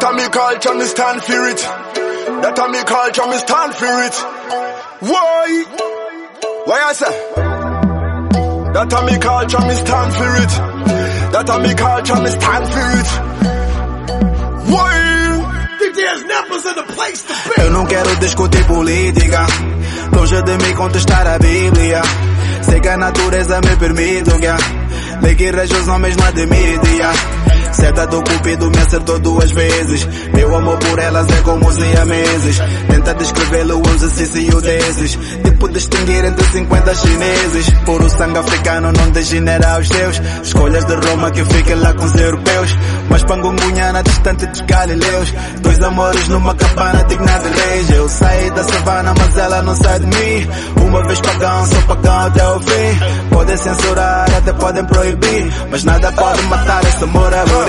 That a me culture, me stand for it. That a me culture, me stand for it. Why? Why I say? That a me culture, me stand for it. That a me culture, me stand for it. Why? DJs Neppers in the place to be. Eu não quero discutir política, longe de mim contestar a Bíblia. Sei que a natureza me permite, lei que rege os homens não admite, Seta do cupido me acertou 2 vezes. Meu amor por elas é como siameses. Tenta descrevê-lo um exercício desses. Tipo distinguir entre 50 chineses. Puro sangue africano não degenera os teus. Escolhas de Roma que fiquem lá com os europeus. Mas pangungunhana distante dos galileus. 2 amores numa cabana digna de reis. Eu saí da savana mas ela não sai de mim. Uma vez pagão, sou pagão até o fim. Podem censurar, até podem proibir, mas nada pode matar esse amor aboriginal.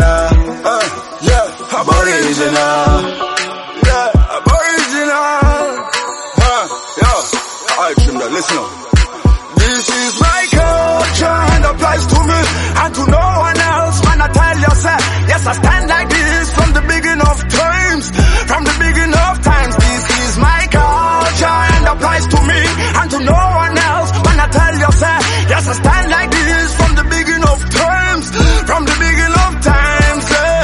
Yeah, aboriginal. Yeah, aboriginal. Yeah, alright, Trimda, listen up. This is my culture and applies to me and to no one else. Man, I tell yourself, yes, I stand like this from the beginning of times. From the beginning of times, this is my culture and applies to me and to no one else. Man, I tell yourself, yes, I stand like this from the beginning of times. From the beginning of times,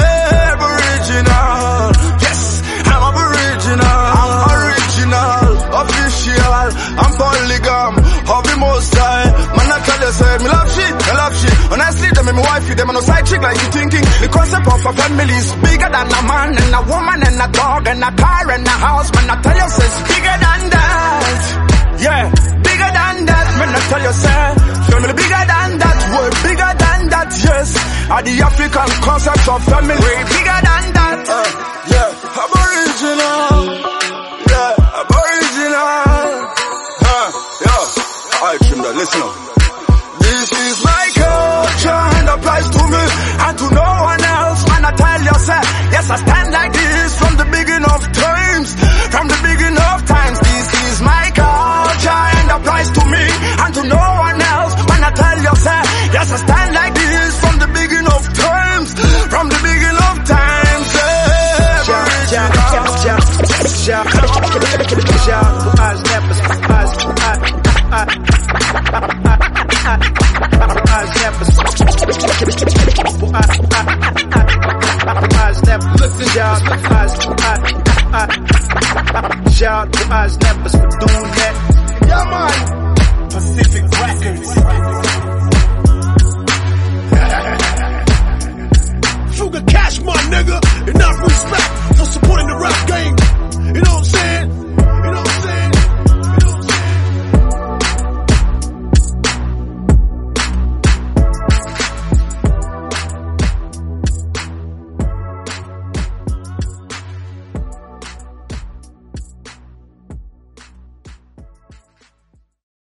aboriginal. Yes, I'm aboriginal. I'm original, official. I'm polygam, of the most high. Man, I tell you, say, me love shit, I love shit. Honestly, them and my wife, them are no side chick like you thinking. The concept of a family is bigger than a man and a woman and a dog and a car and a house. Man, I tell you, say, it's bigger than that. Yeah, bigger than that. Man, I tell you, say, family bigger than that. We're bigger than that, yes. Are the African concept of family way bigger than that. Yeah, aboriginal. Yeah, aboriginal. Yeah, alright, Trimda, listen up. This is my culture and applies to me and to no one else. Man, I tell yourself, yes, I stand like this from the beginning of times. From the beginning of times, this is my culture and applies to me and to no one else. Man, I tell yourself, yes, I stand like this from the beginning of times. From the beginning of times, Shout to Oz Neppers for doing that. Yeah, man. Pacific Records.